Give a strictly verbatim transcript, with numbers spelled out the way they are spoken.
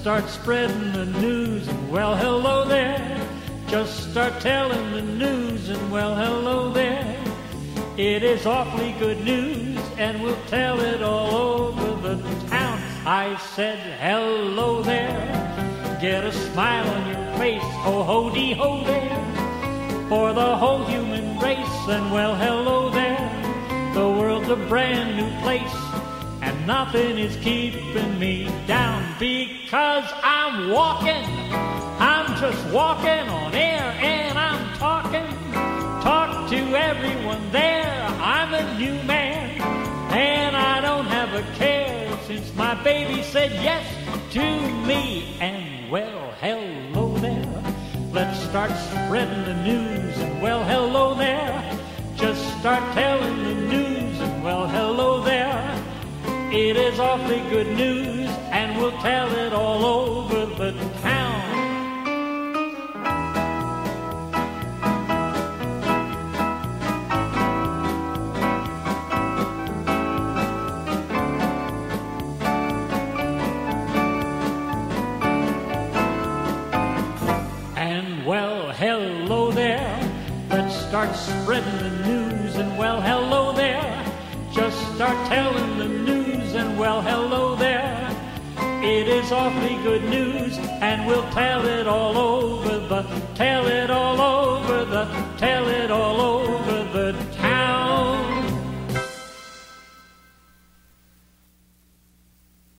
start spreading the news, and well, hello there. Just start telling the news, and well, hello there. It is awfully good news, and we'll tell it all over the town. I said, hello there. Get a smile on your face, ho-ho-dee-ho there. For the whole human race, and well, hello there. The world's a brand new place, and nothing is keeping me down, because I'm walking, I'm just walking on air, and I'm talking, talk to everyone there. I'm a new man, and I don't have a care, since my baby said yes to me. And well, hello there. Let's start spreading the news, and well, hello there. Just start telling the news, and well, hello there. It is awfully good news, and we'll tell it all over the town. And well, hello there. Let's start spreading the news, and well, hello there. Just start telling the news, and well, hello there. It is awfully good news, and we'll tell it all over the, tell it all over the, tell it all over the